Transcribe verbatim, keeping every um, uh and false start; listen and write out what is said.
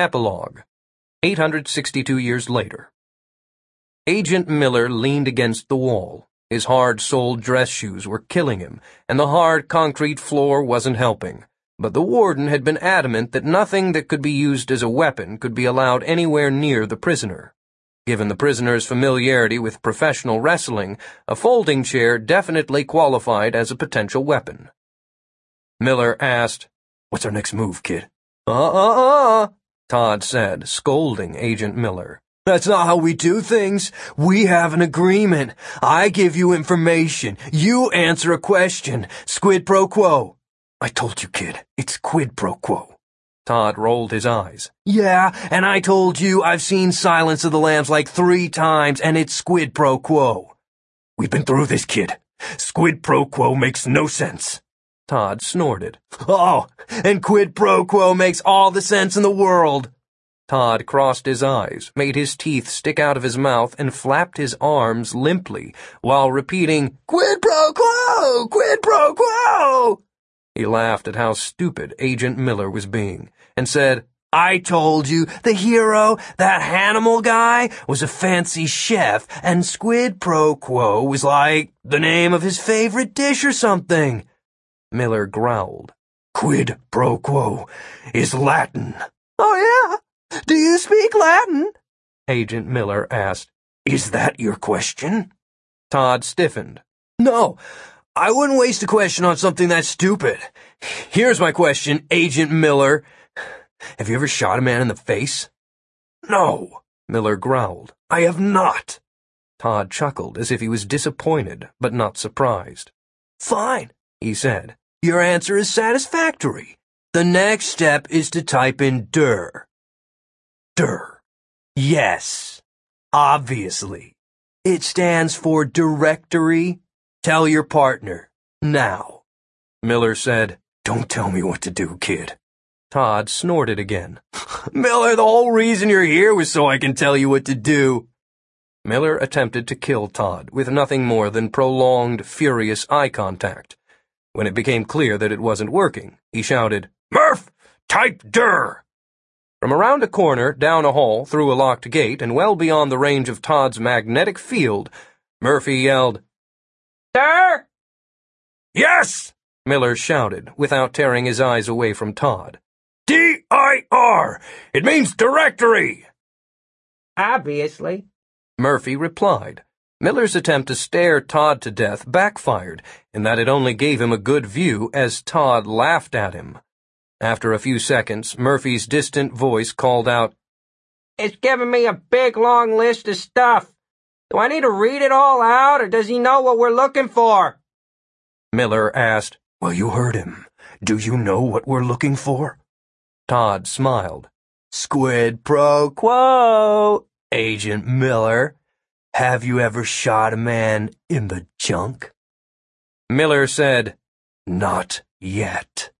Epilogue. eight hundred sixty-two years later. Agent Miller leaned against the wall. His hard-soled dress shoes were killing him, and the hard concrete floor wasn't helping. But the warden had been adamant that nothing that could be used as a weapon could be allowed anywhere near the prisoner. Given the prisoner's familiarity with professional wrestling, a folding chair definitely qualified as a potential weapon. Miller asked, "What's our next move, kid?" Uh-uh-uh, Todd said, scolding Agent Miller. "That's not how we do things. We have an agreement. I give you information. You answer a question. Squid pro quo." "I told you, kid, it's quid pro quo." Todd rolled his eyes. "Yeah, and I told you I've seen Silence of the Lambs like three times, and it's squid pro quo." "We've been through this, kid. Squid pro quo makes no sense." Todd snorted. "Oh, and quid pro quo makes all the sense in the world." Todd crossed his eyes, made his teeth stick out of his mouth, and flapped his arms limply, while repeating, "Quid pro quo! Quid pro quo!" He laughed at how stupid Agent Miller was being, and said, "I told you, the hero, that Hannibal guy, was a fancy chef, and squid pro quo was like the name of his favorite dish or something." Miller growled. "Quid pro quo is Latin." "Oh, yeah? Do you speak Latin?" Agent Miller asked. "Is that your question?" Todd stiffened. "No, I wouldn't waste a question on something that stupid. Here's my question, Agent Miller. Have you ever shot a man in the face?" "No," Miller growled. "I have not." Todd chuckled as if he was disappointed, but not surprised. "Fine," he said. "Your answer is satisfactory. The next step is to type in D R. D R. Yes, obviously. It stands for directory. Tell your partner, now." Miller said, "Don't tell me what to do, kid." Todd snorted again. "Miller, the whole reason you're here was so I can tell you what to do." Miller attempted to kill Todd with nothing more than prolonged, furious eye contact. When it became clear that it wasn't working, he shouted, "Murph, type D R." From around a corner, down a hall, through a locked gate, and well beyond the range of Todd's magnetic field, Murphy yelled, "Sir?" "Yes!" Miller shouted, without tearing his eyes away from Todd. D I R! It means directory!" "Obviously," Murphy replied. Miller's attempt to stare Todd to death backfired, in that it only gave him a good view as Todd laughed at him. After a few seconds, Murphy's distant voice called out, "It's giving me a big long list of stuff. Do I need to read it all out, or does he know what we're looking for?" Miller asked. "Well, you heard him. Do you know what we're looking for?" Todd smiled. "Squid pro quo, Agent Miller. Have you ever shot a man in the junk?" Miller said, "Not yet."